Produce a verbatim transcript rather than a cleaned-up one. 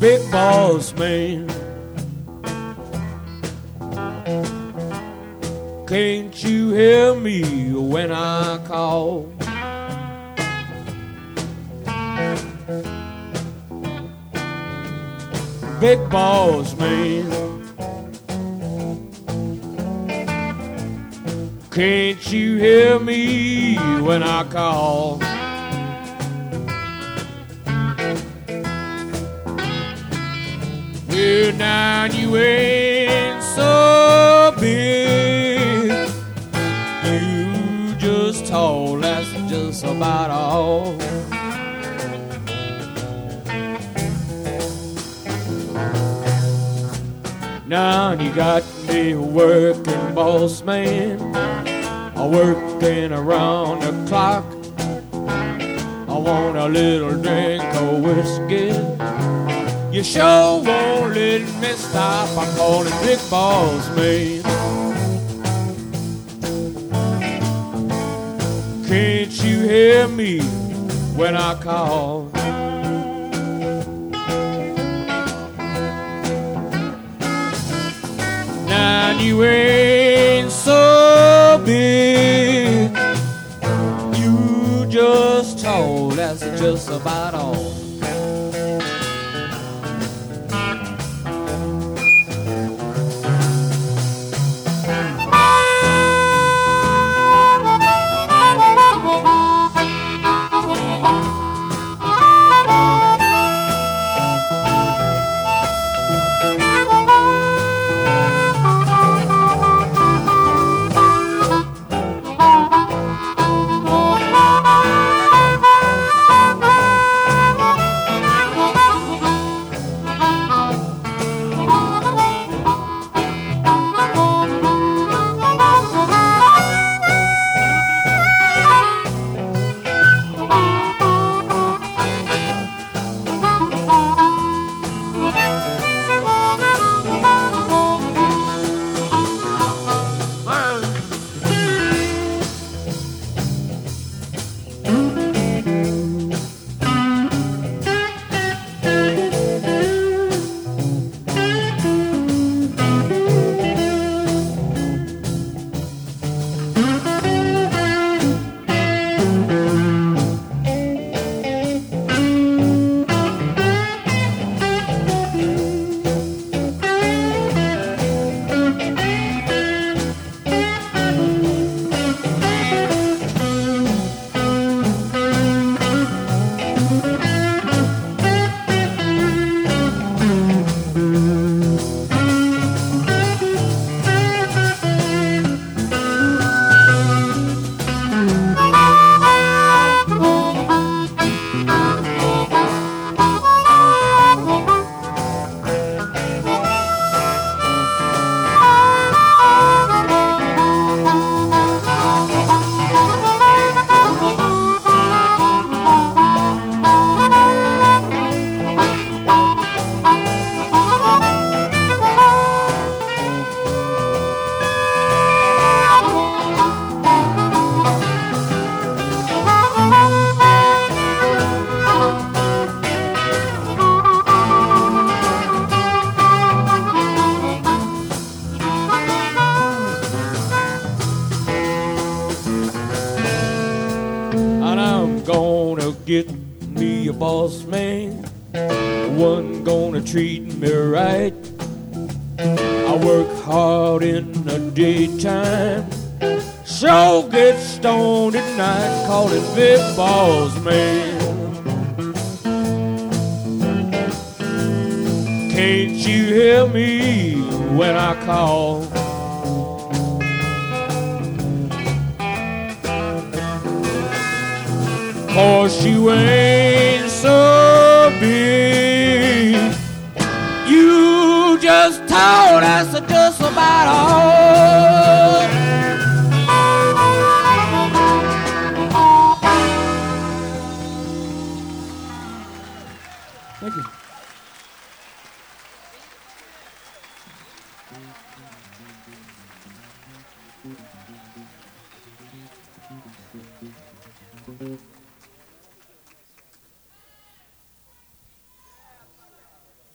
big boss man. Can't you hear me when I call? Big boss man. Can't you hear me when I call? Well, now you ain't so big, you just tall, that's just about all. Now you got me a working boss man, a working around the clock. I want a little drink of whiskey, you sure won't let me stop. I'm calling big boss man. Can't you hear me when I call? Now you ain't so big, you just tall, that's just about all. Gonna get me a boss man, one gonna treat me right. I work hard in the daytime, so get stoned at night, call it big boss man. Can't you hear me when I call? Cause you ain't so big, you just tall, that's just about all. Thank you. Thank you.